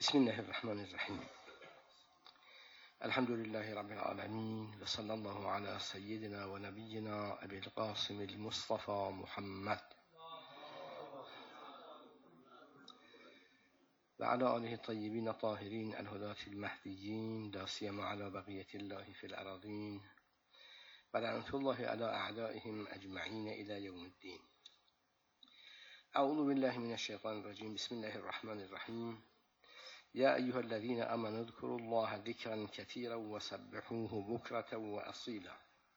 بسم الله الرحمن الرحيم. الحمد لله رب العالمين، وصلى الله على سيدنا ونبينا أبي القاسم المصطفى محمد وعلى آله الطيبين الطاهرين الهداة المهديين، لا سيما على بقية الله في الأراضين، ولعنة الله على أعدائهم أجمعين إلى يوم الدين. أعوذ بالله من الشيطان الرجيم. بسم الله الرحمن الرحيم. يا أيها الذين آمنوا اذكروا الله ذكرا كثيرا وسبحوه بكرة وأصيلا.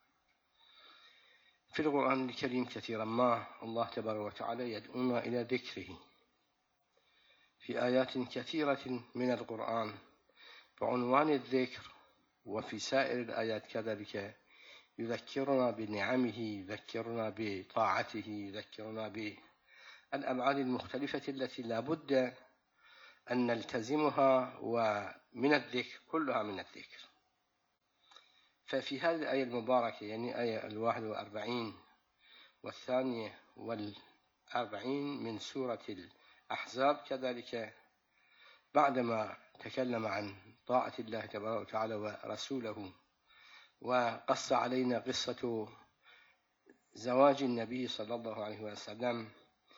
في القرآن الكريم كثيرا ما الله تبارك وتعالى يدعونا إلى ذكره في آيات كثيرة من القرآن بعنوان الذكر، وفي سائر الآيات كذلك يذكرنا بنعمه، يذكرنا بطاعته، يذكرنا بالأبعاد المختلفة التي لا بد أن نلتزمها، ومن الذكر كلها من الذكر. ففي هذه الآية المباركة، يعني آية 41 والثانية 40 من سورة الأحزاب، كذلك بعدما تكلم عن طاعة الله تبارك وتعالى ورسوله، وقص علينا قصة زواج النبي صلى الله عليه وسلم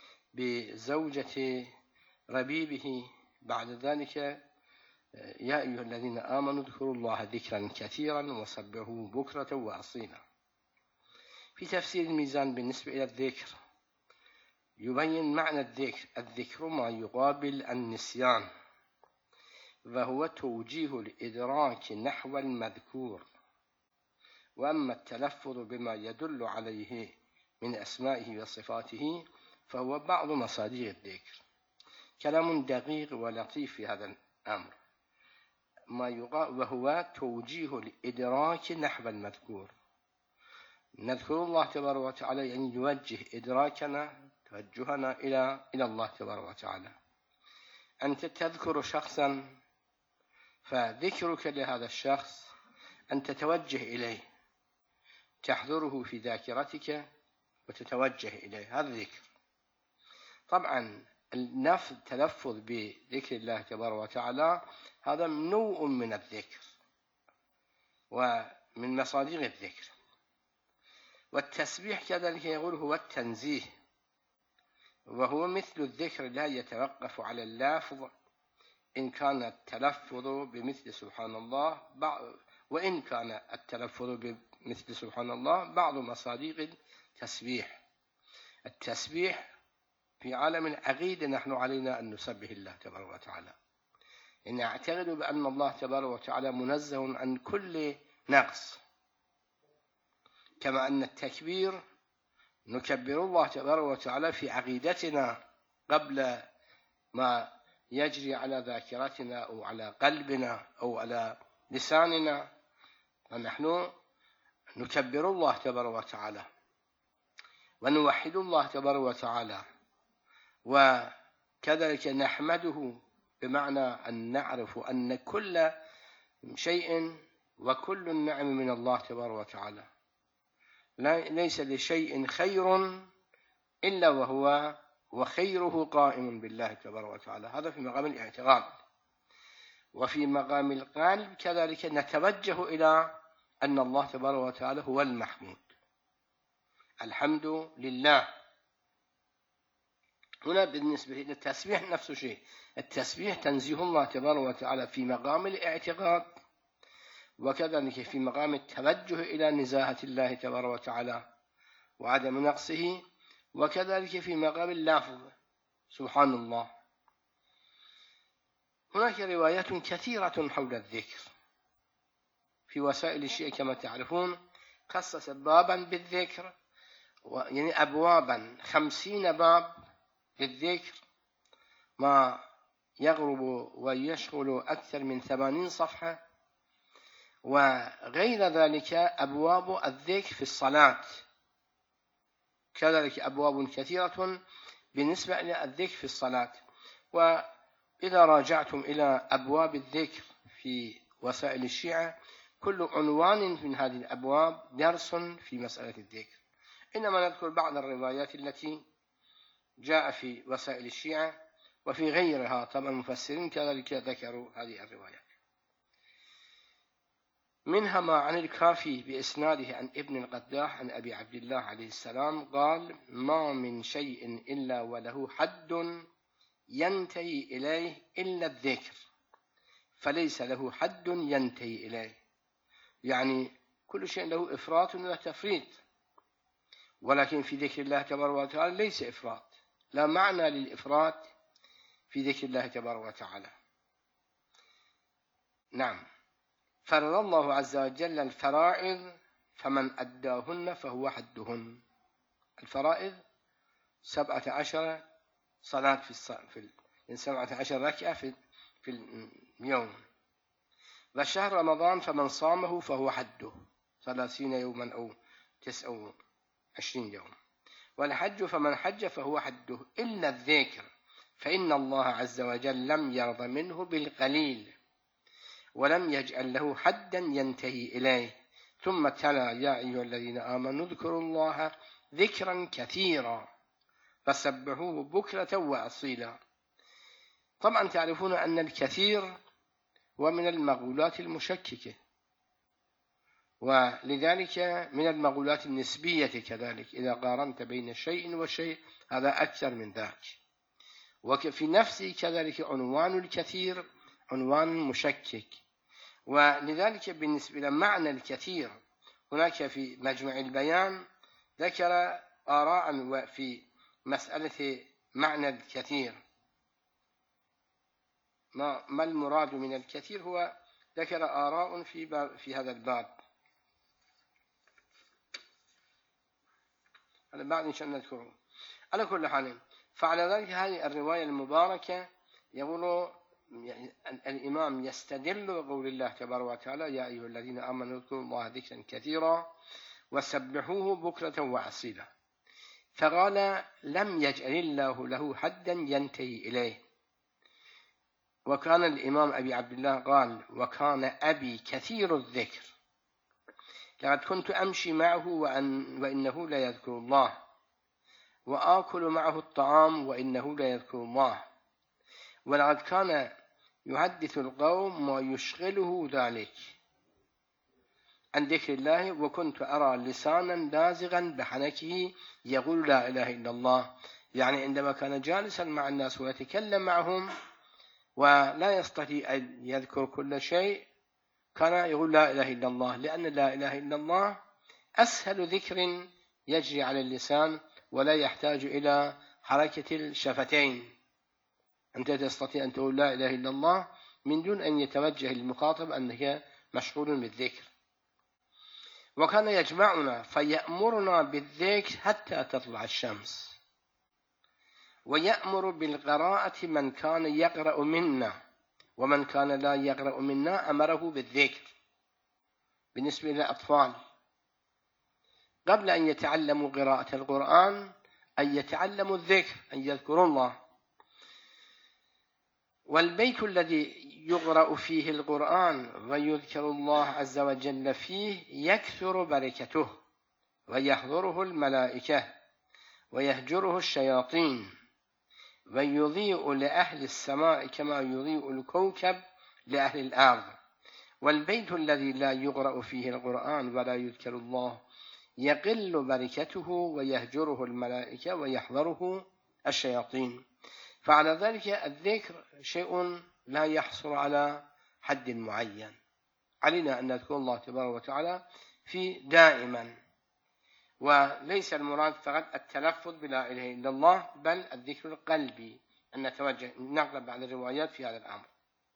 بزوجة ربيبه. بعد ذلك يا أيها الذين آمنوا اذكروا الله ذكرا كثيرا وسبحوه بكرة وأصيلا. في تفسير الميزان بالنسبة إلى الذكر يبين معنى الذكر. الذكر ما يقابل النسيان، وهو توجيه الإدراك نحو المذكور. وأما التلفظ بما يدل عليه من أسمائه وصفاته فهو بعض مصادر الذكر. كلام دقيق ولطيف في هذا الأمر، وهو توجيه الإدراك نحو المذكور. نذكر الله تبارك وتعالى، يعني يوجه إدراكنا، توجهنا إلى الله تبارك وتعالى. أنت تذكر شخصا، فذكرك لهذا الشخص أن تتوجه إليه، تحضره في ذاكرتك وتتوجه إليه، هذا ذكر. طبعا التلفظ بذكر الله تبارك وتعالى هذا نوع من الذكر ومن مصادر الذكر. والتسبيح كذلك يقول هو التنزيه، وهو مثل الذكر لا يتوقف على اللفظ، إن كان التلفظ بمثل سبحان الله وإن كان التلفظ بمثل سبحان الله بعض مصادر التسبيح. التسبيح في عالم العقيدة نحن علينا أن نسبح الله تبارك وتعالى، إن أعتقد بأن الله تبارك وتعالى منزه عن كل نقص، كما أن التكبير نكبر الله تبارك وتعالى في عقيدتنا قبل ما يجري على ذاكرتنا أو على قلبنا أو على لساننا، ونحن نكبر الله تبارك وتعالى ونوحد الله تبارك وتعالى، وكذلك نحمده، بمعنى أن نعرف أن كل شيء وكل النعم من الله تبارك وتعالى، ليس لشيء خير إلا وخيره قائم بالله تبارك وتعالى. هذا في مقام الاعتقاد. وفي مقام القلب كذلك نتوجه إلى أن الله تبارك وتعالى هو المحمود، الحمد لله. هنا بالنسبة للتسبيح نفس الشيء، التسبيح تنزيه الله تبارك وتعالى في مقام الاعتقاد، وكذلك في مقام التوجه إلى نزاهة الله تبارك وتعالى وعدم نقصه، وكذلك في مقام اللفظ سبحان الله. هناك روايات كثيرة حول الذكر في وسائل الشيء كما تعرفون، خصص بابا بالذكر، يعني أبوابا 50 باب للذكر، ما يغرب ويشغل أكثر من 80 صفحة. وغير ذلك أبواب الذكر في الصلاة، كذلك أبواب كثيرة بالنسبة إلى الذكر في الصلاة. وإذا راجعتم إلى أبواب الذكر في وسائل الشيعة، كل عنوان من هذه الأبواب درس في مسألة الذكر. إنما نذكر بعض الروايات التي جاء في وسائل الشيعة، وفي غيرها طبعا المفسرين كذلك ذكروا هذه الروايات. منها ما عن الكافي بإسناده عن ابن القداح عن أبي عبد الله عليه السلام قال: ما من شيء إلا وله حد ينتهي إليه إلا الذكر، فليس له حد ينتهي إليه. يعني كل شيء له إفراط وله تفريط، ولكن في ذكر الله تبارك وتعالى ليس إفراط، لا معنى للإفراط في ذكر الله تبارك وتعالى. نعم، فرض الله عز وجل الفرائض فمن أداهن فهو حدهن. الفرائض 17 صلاة في 17 ركعة في اليوم. وشهر رمضان فمن صامه فهو حده 30 يوما أو 29 يوم. والحج فمن حج فهو حده إلا الذكر، فإن الله عز وجل لم يرض منه بالقليل ولم يجعل له حدا ينتهي إليه. ثم تلا: يا أيها الذين آمنوا اذكروا الله ذكرا كثيرا فسبحوه بكرة وأصيلا. طبعا تعرفون أن الكثير هو من المقولات المشككة، ولذلك من المقولات النسبية كذلك، إذا قارنت بين شيء وشيء هذا أكثر من ذاك. وفي نفسه كذلك عنوان الكثير عنوان مشكك. ولذلك بالنسبة لمعنى الكثير هناك في مجمع البيان ذكر آراء في مسألة معنى الكثير. ما المراد من الكثير؟ هو ذكر آراء في هذا الباب. هذا بعد إن شاء الله نذكره. على كل حال، فعلى ذلك هذه الرواية المباركة يقول يعني الإمام يستدل بقول الله تبارك وتعالى: يا أيها الذين آمنوا اذكروا الله ذكرا كثيرا وسبحوه بكرة وأصيلا. فقال: لم يجعل الله له حدا ينتهي إليه. وكان الإمام أبي عبد الله قال: وكان أبي كثير الذكر، لقد كنت أمشي معه وإنه لا يذكر الله، وآكل معه الطعام وإنه لا يذكر الله، ولقد كان يحدث القوم ويشغله ذلك عن ذكر الله، وكنت أرى لسانا لازغا بحنكه يقول لا إله إلا الله. يعني عندما كان جالسا مع الناس ويتكلم معهم ولا يستطيع أن يذكر كل شيء كان يقول لا إله إلا الله، لأن لا إله إلا الله أسهل ذكر يجري على اللسان ولا يحتاج إلى حركة الشفتين. أنت تستطيع أن تقول لا إله إلا الله من دون أن يتوجه المخاطب أنك مشغول بالذكر. وكان يجمعنا فيأمرنا بالذكر حتى تطلع الشمس، ويأمر بالقراءة من كان يقرأ منا، ومن كان لا يقرأ منا أمره بالذكر. بالنسبة للأطفال قبل أن يتعلموا قراءة القرآن أن يتعلموا الذكر، أن يذكروا الله. والبيت الذي يقرأ فيه القرآن ويذكر الله عز وجل فيه يكثر بركته ويحضره الملائكة ويهجره الشياطين، ويضيء لأهل السماء كما يضيء الكوكب لأهل الأرض. والبيت الذي لا يقرأ فيه القرآن ولا يذكر الله يقل بركته ويهجره الملائكة ويحضره الشياطين. فعلى ذلك الذكر شيء لا يحصر على حد معين، علينا أن نذكر الله تبارك وتعالى في دائما، وليس المراد فقط التلفظ بلا إله إلا الله، بل الذكر القلبي، أن نتوجه نقل بعض الروايات في هذا الأمر.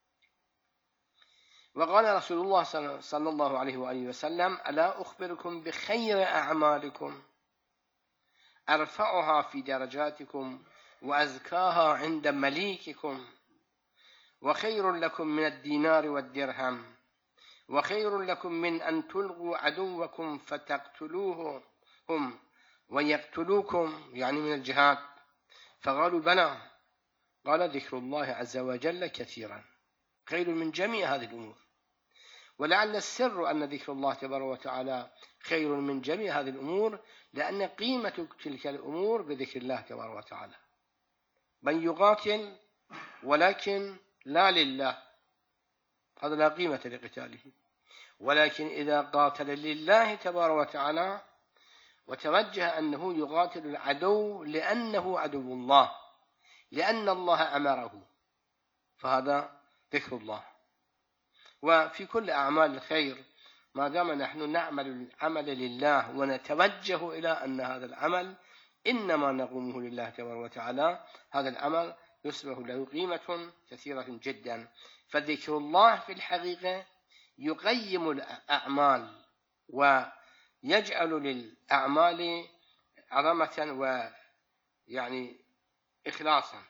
وقال رسول الله صلى الله عليه وآله وسلم: ألا أخبركم بخير أعمالكم أرفعها في درجاتكم وأزكاها عند مليككم، وخير لكم من الدينار والدرهم، وخير لكم من أن تلقوا عدوكم فتقتلوهم ويقتلوكم، يعني من الجهاد. فقالوا: بلى. قال: ذكر الله عز وجل كثيرا خير من جميع هذه الأمور. ولعل السر أن ذكر الله تبارك وتعالى خير من جميع هذه الأمور لأن قيمة تلك الأمور بذكر الله تبارك وتعالى. من يقاتل ولكن لا لله، هذا لا قيمة لقتاله. ولكن إذا قاتل لله تبارك وتعالى وتوجه أنه يقاتل العدو لأنه عدو الله، لأن الله أمره، فهذا ذكر الله. وفي كل أعمال الخير ما دام نحن نعمل العمل لله ونتوجه إلى أن هذا العمل إنما نقومه لله تبارك وتعالى، هذا العمل يصبح له قيمة كثيرة جدا. فذكر الله في الحقيقة يقيم الأعمال ويجعل للأعمال عظمة ويعني إخلاصا.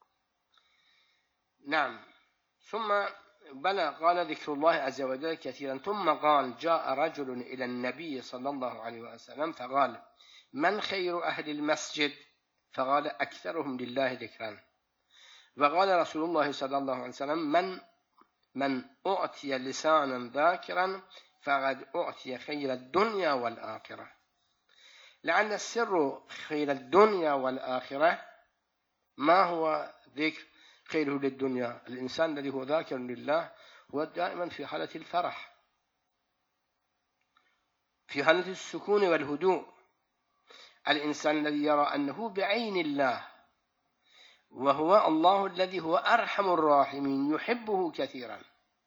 نعم. ثم بلى قال ذكر الله عز وجل كثيرا. ثم قال جاء رجل إلى النبي صلى الله عليه وسلم فقال من خير أهل المسجد؟ فقال أكثرهم لله ذكرا. وقال رسول الله صلى الله عليه وسلم من أعطي لسانا ذاكرا فقد أعطي خير الدنيا والآخرة. لعل السر خير الدنيا والآخرة ما هو ذكر خيره للدنيا؟ الإنسان الذي هو ذاكر لله هو دائما في حالة الفرح، في حالة السكون والهدوء. الإنسان الذي يرى أنه بعين الله وهو الله الذي هو أرحم الراحمين يحبه كثيرا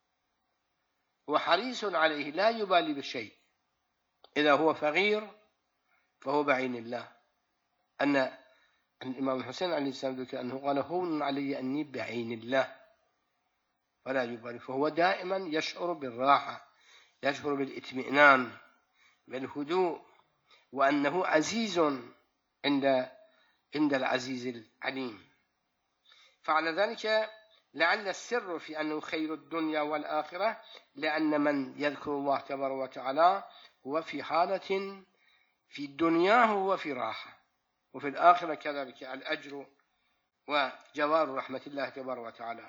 وحريص عليه لا يبالي بشيء. إذا هو فقير فهو بعين الله. أن الإمام الحسين عليه السلام ذكر أنه قال هون علي أني بعين الله ولا يبالي، فهو دائما يشعر بالراحة، يشعر بالاطمئنان بالهدوء، وأنه عزيز عند العزيز العليم. فعلى ذلك لعل السر في أنه خير الدنيا والآخرة لأن من يذكر الله تبارك وتعالى هو في حالة في الدنيا هو في راحة، وفي الآخرة كذلك الأجر وجوار رحمة الله تبارك وتعالى.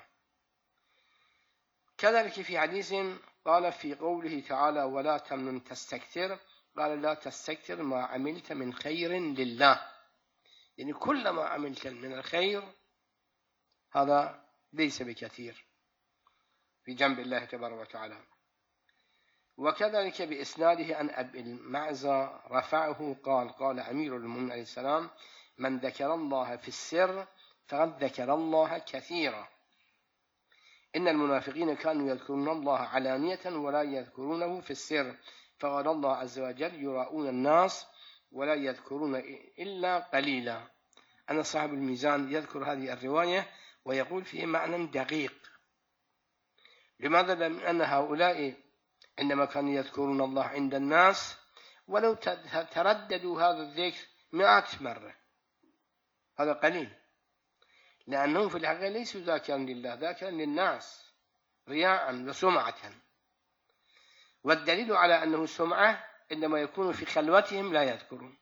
كذلك في حديث قال في قوله تعالى ولا تمنن تستكثر، قال لا تستكثر ما عملت من خير لله، يعني كل ما عملت من الخير هذا ليس بكثير في جنب الله تبارك وتعالى. وكذلك بإسناده عن أبي المعزى رفعه قال أمير المؤمنين عليه السلام من ذكر الله في السر فقد ذكر الله كثيرا. إن المنافقين كانوا يذكرون الله علانية ولا يذكرونه في السر، فقال الله عز وجل يراؤون الناس ولا يذكرون إلا قليلا. أنا صاحب الميزان يذكر هذه الرواية ويقول فيه معنى دقيق. لماذا؟ لأن هؤلاء عندما كانوا يذكرون الله عند الناس ولو ترددوا هذا الذكر 100 مرة هذا قليل، لأنهم في الحقيقة ليسوا ذاكرا لله، ذاكرا للناس رياء وسمعة. والدليل على أنه سمعة عندما يكون في خلوتهم لا يذكرون،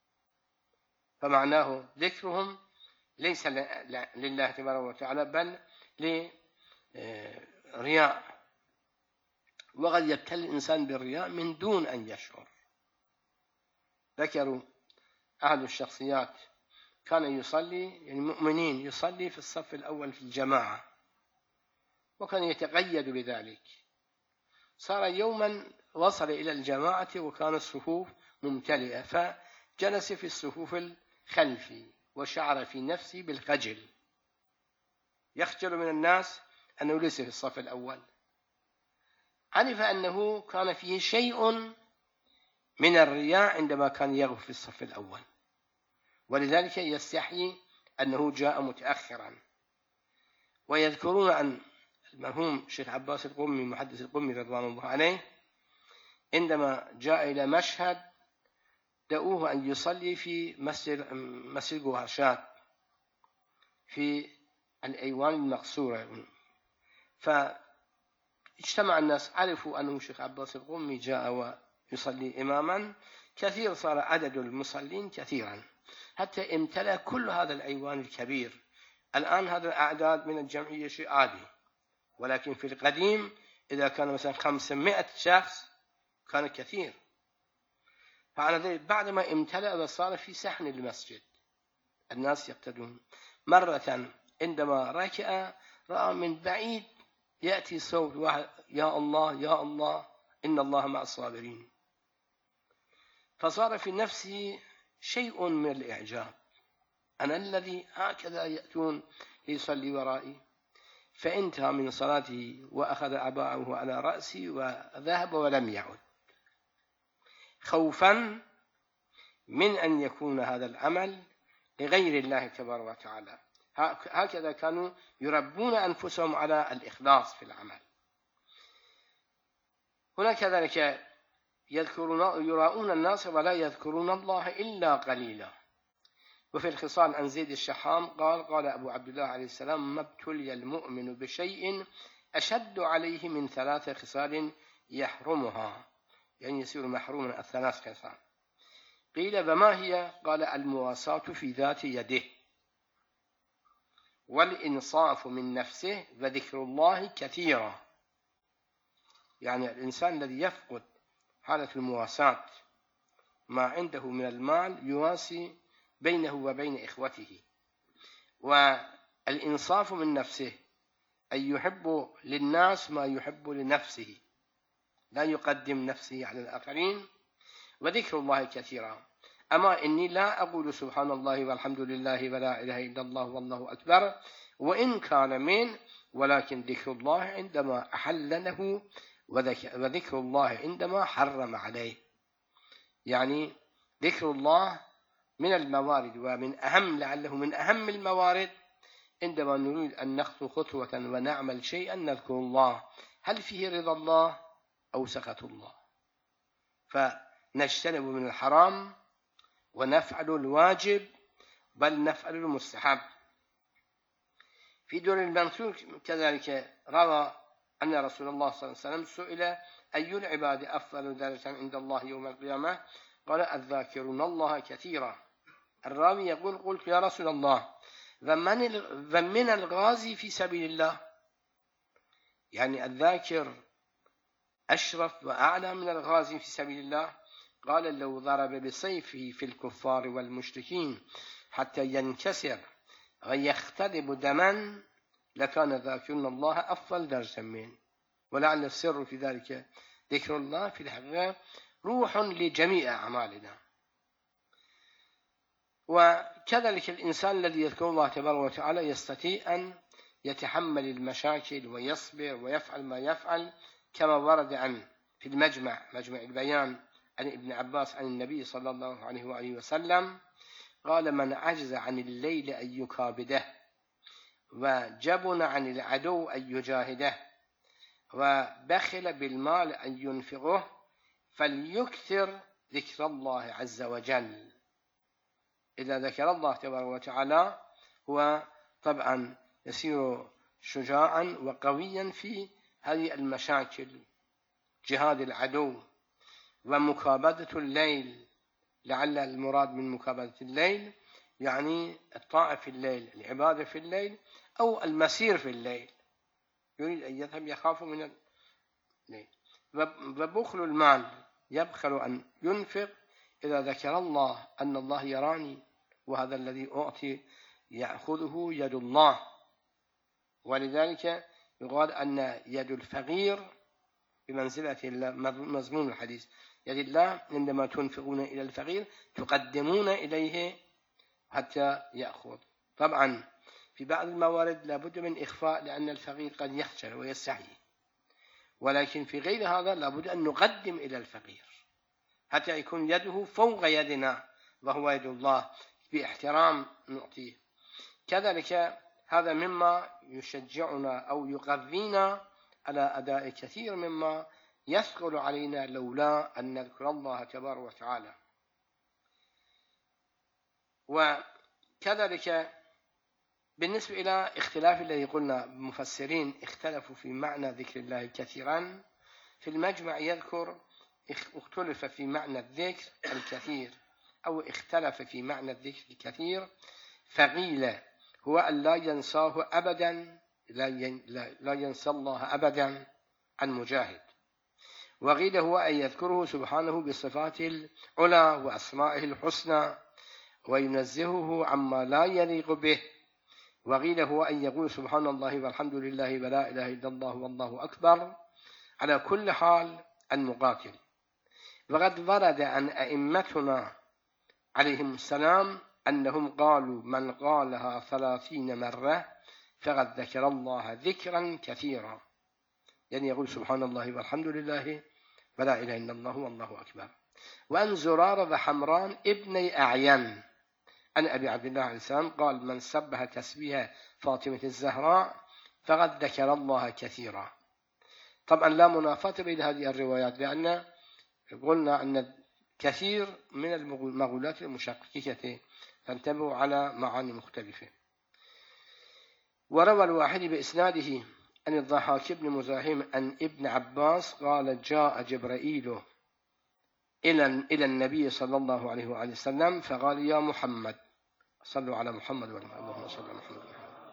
فمعناه ذكرهم ليس لله تبارك وتعالى بل لرياء. وقد يبتلي الإنسان بالرياء من دون أن يشعر. ذكروا أحد الشخصيات كان يصلي، يعني مؤمنين، يصلي في الصف الأول في الجماعة وكان يتقيد بذلك. صار يوما وصل إلى الجماعة وكان الصفوف ممتلئة، فجلس في الصفوف الخلفي وشعر في نفسه بالخجل، يخجل من الناس أنه ليس في الصف الأول. عرف أنه كان فيه شيء من الرياء عندما كان يقف في الصف الأول، ولذلك يستحي أنه جاء متأخرا. ويذكرون عن المرحوم الشيخ عباس القمي محدث القمي رضوان الله عليه عندما جاء إلى مشهد دعوه أن يصلي في مسجد قواشات في الأيوان المقصورة، فاجتمع الناس، عرفوا أنه الشيخ عباس القمي جاء ويصلي إماما كثير، صار عدد المصلين كثيرا حتى امتلأ كل هذا الأيوان الكبير. الآن هذا الأعداد من الجمعية شيء عادي، ولكن في القديم إذا كان مثلا 500 شخص كان كثير. فعلى ذلك بعدما امتلأ وصار في سحن المسجد الناس يقتدون. مرة عندما ركع رأى من بعيد يأتي صوت واحد: يا الله يا الله إن الله مع الصابرين. فصار في نفسه شيء من الإعجاب: أنا الذي هكذا يأتون ليصلي ورائي؟ فانتهى من صلاته وأخذ عباءه على رأسه وذهب ولم يعد، خوفا من أن يكون هذا العمل لغير الله تبارك وتعالى. هكذا كانوا يربون أنفسهم على الإخلاص في العمل. هنا كذلك يراؤون الناس ولا يذكرون الله إلا قليلا. وفي الخصال عن زيد الشحام قال أبو عبد الله عليه السلام: ما ابتلي المؤمن بشيء أشد عليه من 3 خصال يحرمها، يعني يصير محروما 3 خصال. قيل: فما هي؟ قال: المواساة في ذات يده، والإنصاف من نفسه، وذكر الله كثيرا. يعني الإنسان الذي يفقد حالة المواساة، ما عنده من المال يواسي بينه وبين إخوته. والإنصاف من نفسه أن يحب للناس ما يحب لنفسه، لا يقدم نفسه على الآخرين. وذكر الله كثيرا، أما إني لا أقول سبحان الله والحمد لله ولا إله إلا الله والله أكبر وإن كان من، ولكن ذكر الله عندما أحل له، وذكر الله عندما حرم عليه. يعني ذكر الله من الموارد، ومن أهم، لعله من أهم الموارد، عندما نريد أن نخطو خطوة ونعمل شيئا نذكر الله، هل فيه رضا الله أو سخط الله، فنجتنب من الحرام ونفعل الواجب، بل نفعل المستحب. في دور المنثور كذلك روى أن رسول الله صلى الله عليه وسلم سئل: أي العباد أفضل درجة عند الله يوم القيامة؟ قال: الذاكرون الله كثيرا. الراوي يقول: قلت يا رسول الله، ومن الغازي في سبيل الله؟ يعني الذاكر أشرف وأعلى من الغازي في سبيل الله. قال: لو ضرب بسيفه في الكفار والمشركين حتى ينكسر ويختلب دما لكان ذاكرون الله أفضل درجة منه. ولعل السر في ذلك ذكر الله في الحقيقة روح لجميع أعمالنا. وكذلك الإنسان الذي يذكر الله تبارك وتعالى يستطيع أن يتحمل المشاكل ويصبر ويفعل ما يفعل، كما ورد عن في مجمع البيان عن ابن عباس عن النبي صلى الله عليه وآله وسلم قال: من عجز عن الليل أن يكابده، وجبن عن العدو أن يجاهده، وبخل بالمال أن ينفقه، فليكثر ذكر الله عز وجل. إذا ذكر الله تبارك وتعالى هو طبعا يصير شجاعا وقويا في هذه المشاكل، جهاد العدو ومكابدة الليل. لعل المراد من مكابدة الليل يعني الطاعة في الليل، العبادة في الليل، أو المسير في الليل، يريد أن يذهب يخاف من الليل. وبخل المال، يبخل أن ينفق إذا ذكر الله أن الله يراني، وهذا الذي أعطي يأخذه يد الله. ولذلك يقال أن يد الفقير بمنزلة مضمون الحديث: يد الله عندما تنفقون إلى الفقير تقدمون إليه حتى يأخذ. طبعا في بعض الموارد لابد من إخفاء، لأن الفقير قد يخجل ويستحي، ولكن في غير هذا لابد أن نقدم إلى الفقير حتى يكون يده فوق يدنا، وهو يد الله، باحترام نعطيه. كذلك هذا مما يشجعنا أو يقوينا على أداء كثير مما يثقل علينا لولا أن نذكر الله تبارك وتعالى. وكذلك بالنسبة إلى اختلاف الذي قلنا، المفسرين اختلفوا في معنى ذكر الله كثيرا. في المجمع يذكر اختلف في معنى الذكر الكثير، أو اختلف في معنى الذكر الكثير، فقيل هو أن لا ينساه أبدا، لا ينسى الله أبدا عن مجاهد. وقيل هو أن يذكره سبحانه بصفات العلى وأسمائه الحسنى، وينزهه عما لا يليق به، وقيل هو أن يقول سبحان الله والحمد لله ولا إله إلا الله والله أكبر على كل حال المقاتل. وقد ورد عن أئمتنا عليهم السلام أنهم قالوا من قالها 30 مرة فقد ذكر الله ذكرا كثيرا، يعني يقول سبحان الله والحمد لله ولا إله إلا الله والله أكبر. وأن زرارة وحمران ابني أعين عن أبي عبد الله عليه السلام قال من سبح تسبيح فاطمة الزهراء فقد ذكر الله كثيرا. طبعا لا منافاة بين هذه الروايات، لأن قلنا أن كثير من المقولات المشككة تنتبه على معاني مختلفة. وروى الواحد بإسناده عن الضحاك بن مزاحم عن ابن عباس قال جاء جبرائيل إلى النبي صلى الله عليه وآله وسلم فقال يا محمد صلوا على محمد اللهم صل على محمد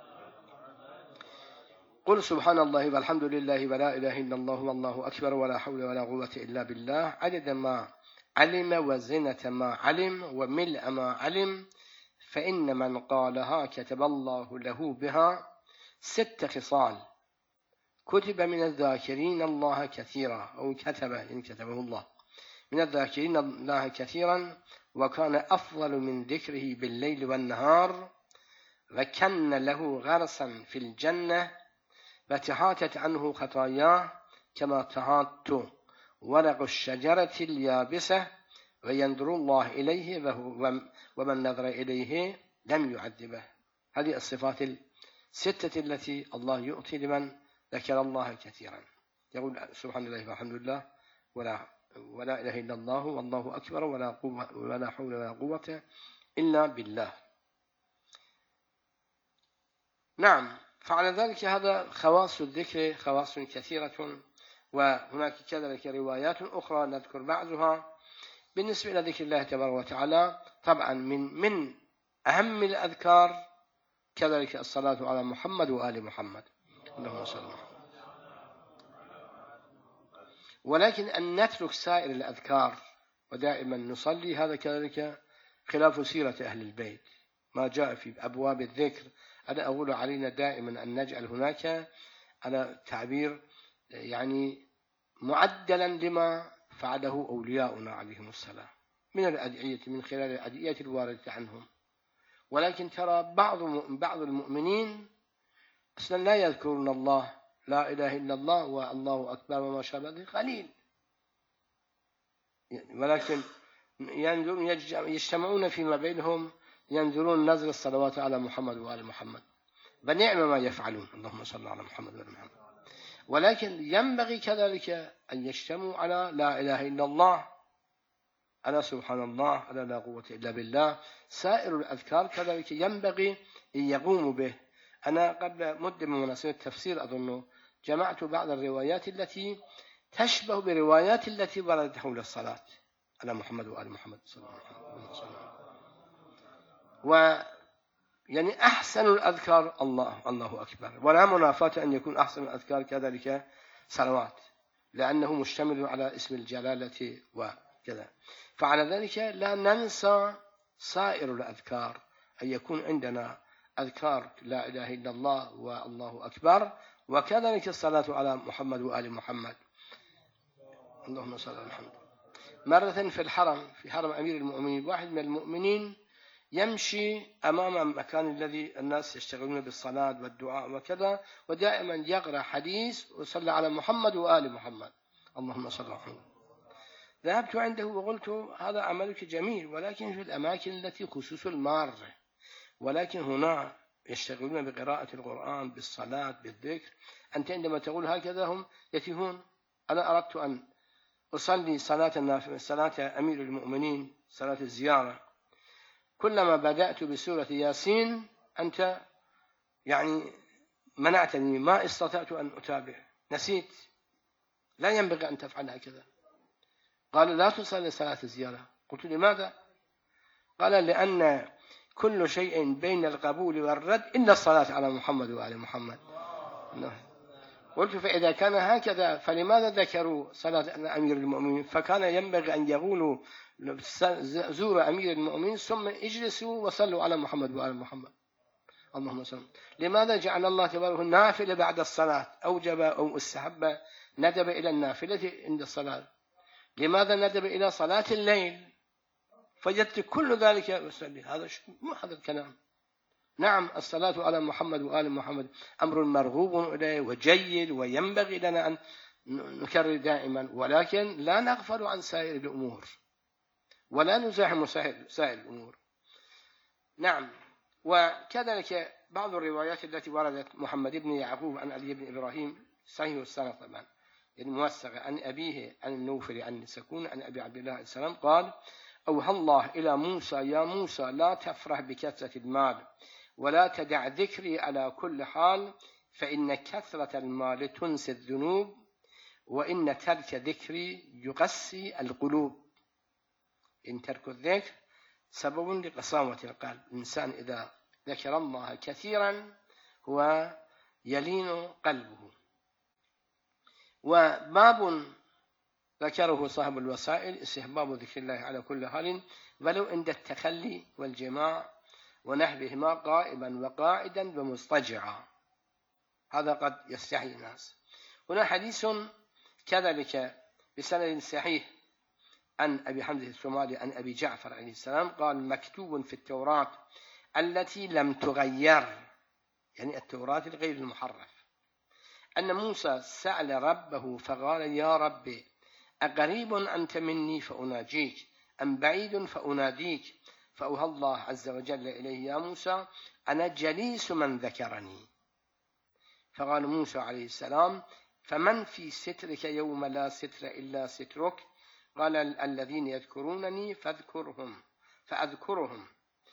قل سبحان الله والحمد لله ولا إله إلا الله والله أكبر ولا حول ولا قوة إلا بالله عدد ما علم وزنة ما علم وملء ما علم، فإن من قالها كتب الله له بها 6 خصال كتب من الذاكرين الله كثيرا، أو كتبه الله من الذاكرين الله كثيرا، وكان أفضل من ذكره بالليل والنهار، وكن له غرسا في الجنة، وتهاتت عنه خطاياه كما تهات ورق الشجرة اليابسة، وينظر الله إليه ومن نظر إليه لم يعذبه. هذه الصفات 6 التي الله يؤتي لمن ذكر الله كثيرا، يقول سبحان الله والحمد لله ولا إله إلا الله والله أكبر ولا حول ولا قوة إلا بالله. نعم، فعلى ذلك هذا خواص الذكر خواص كثيرة، وهناك كذلك روايات أخرى نذكر بعضها. بالنسبة إلى ذكر الله تبارك وتعالى طبعا من أهم الأذكار كذلك الصلاة على محمد وآل محمد اللهم صل على محمد. ولكن أن نترك سائر الأذكار ودائما نصلي هذا كذلك خلاف سيرة أهل البيت. ما جاء في أبواب الذكر أنا أقول علينا دائما أن نجعل هناك على تعبير يعني معدلا لما فعله أولياؤنا عليهم السلام من الأدعية من خلال الأدعية الواردة عنهم. ولكن ترى بعض المؤمنين أصلا لا يذكرون الله، لا إله إلا الله والله أكبر وما شابه قليل، ولكن ينظرون يجتمعون فيما بينهم ينظرون نزل الصلوات على محمد وآل محمد، بنعم ما يفعلون اللهم صل على محمد وآل محمد. ولكن ينبغي كذلك أن يجتمعوا على لا إله إلا الله، على سبحان الله، على لا قوة إلا بالله. سائر الأذكار كذلك ينبغي أن يقوموا به. أنا قبل مدة من مناسبة التفسير أظن جمعت بعض الروايات التي تشبه بروايات التي وردت حول الصلاة على محمد وآل محمد صلى الله عليه وسلم. ويعني أحسن الأذكار الله أكبر، ولا منافاة أن يكون أحسن الأذكار كذلك صلوات، لأنه مشتمل على اسم الجلالة وكذا. فعلى ذلك لا ننسى سائر الأذكار، أن يكون عندنا أذكار لا إله إلا الله والله أكبر، وكذلك الصلاة على محمد وآل محمد اللهم صل على محمد. مرة في حرم أمير المؤمنين واحد من المؤمنين يمشي أمام المكان الذي الناس يشتغلون بالصلاة والدعاء وكذا، ودائما يقرأ حديث وصلى على محمد وآل محمد اللهم صل على محمد. ذهبت عنده وقلت هذا عملك جميل، ولكن في الأماكن التي خصوص المارة، ولكن هنا يشتغلون بقراءة القرآن بالصلاة بالذكر، أنت عندما تقول هكذا هم يتيهون. أنا أردت أن أصلي صلاة أمير المؤمنين صلاة الزيارة، كلما بدأت بسورة ياسين أنت يعني منعتني، ما استطعت أن أتابع، نسيت. لا ينبغي أن تفعل هكذا. قال لا تصلي صلاة الزيارة. قلت لماذا؟ قال لأن كل شيء بين القبول والرد إلا الصلاة على محمد وآل محمد. قلت فإذا كان هكذا فلماذا ذكروا صلاة أمير المؤمنين؟ فكان ينبغي أن يقولوا زور أمير المؤمنين ثم اجلسوا وصلوا على محمد وآل محمد. اللهم صل. لماذا جعل الله تبارك النافلة بعد الصلاة؟ أوجب أو استحب ندب إلى النافلة عند الصلاة. لماذا ندب إلى صلاة الليل فيترك كل ذلك يصلي؟ هذا مو هذا الكلام. نعم الصلاة على محمد وآل محمد أمر مرغوب إليه وجيد، وينبغي لنا أن نكرر دائما، ولكن لا نغفل عن سائر الأمور ولا نزاحم سائر الأمور. نعم. وكذلك بعض الروايات التي وردت محمد بن يعقوب عن علي بن إبراهيم صحيح السنة طبعا، يعني موثقة، عن أبيه عن النوفل عن سكون عن أبي عبد الله عليه السلام قال: أوحى الله إلى موسى: يا موسى لا تفرح بكثرة المال ولا تدع ذكري على كل حال، فإن كثرة المال تنسي الذنوب، وإن ترك ذكري يقسي القلوب. إن ترك الذكر سبب لقساوة القلب. الإنسان إذا ذكر الله كثيرا هو يلين قلبه. وباب ذكره صاحب الوسائل استحباب ذكر الله على كل حال ولو عند التخلي والجماع ونحوهما قائما وقاعدا ومضطجعا. هذا قد يستحي الناس. هنا حديث كذلك بسند صحيح عن أبي حمزة الثمالي عن أبي جعفر عليه السلام قال: مكتوب في التوراة التي لم تغير، يعني التوراة الغير المحرف، أن موسى سأل ربه فقال: يا ربي أقريب أنت مني فأناجيك أم بعيد فأناديك؟ فأوحى الله عز وجل إليه: يا موسى أنا جليس من ذكرني. فقال موسى عليه السلام: فمن في سترك يوم لا ستر إلا سترك؟ قال: الذين يذكرونني فأذكرهم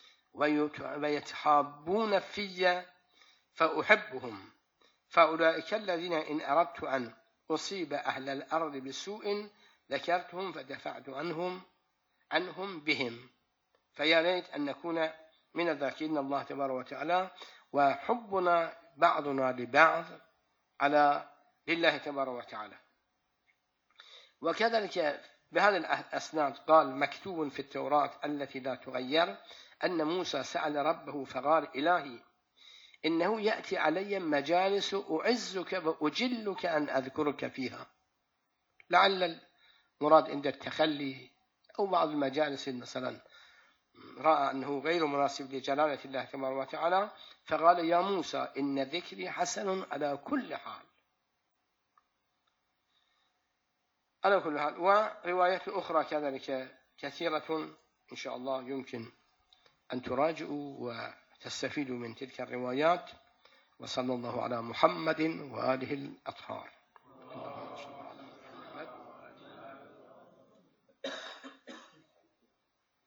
ويتحابون في فأحبهم، فأولئك الذين إن أردت أن أصيب أهل الأرض بسوء ذكرتهم فدفعت عنهم بهم. فيا ليت أن نكون من الذاكرين الله تبارك وتعالى، وحبنا بعضنا لبعض لله تبارك وتعالى. وكذلك بهذا الأسناد قال: مكتوب في التوراة التي لا تغير أن موسى سأل ربه فقال: إلهي إنه يأتي علي مجالس أعزك وأجلك أن أذكرك فيها. لعل المراد عند التخلي أو بعض المجالس مثلا رأى أنه غير مناسب لجلالة الله تبارك وتعالى، فقال: يا موسى إن ذكري حسن على كل حال. على كل حال. وروايات أخرى كذلك كثيرة إن شاء الله يمكن أن تراجعوا وتستفيدوا من تلك الروايات. وصلى الله على محمد وآله الأطهار.